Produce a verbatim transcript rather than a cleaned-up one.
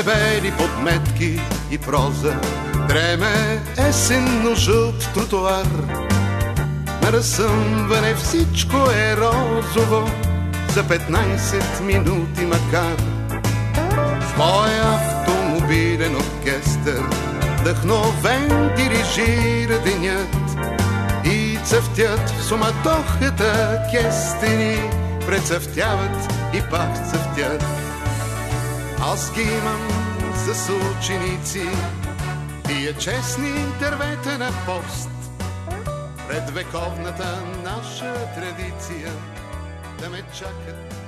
дебели подметки и проза, дреме есенно жълт тротуар. На разсъмване всичко е розово, за петнайсет минути макар. В моя автомобилен оркестър вдъхновен дирижира денят и цъфтят в суматохата кестени, прецъфтяват и пак цъфтят. Аз ги имам за съученици, тия честни дървета на пост, пред вековната наша традиция да ме чакат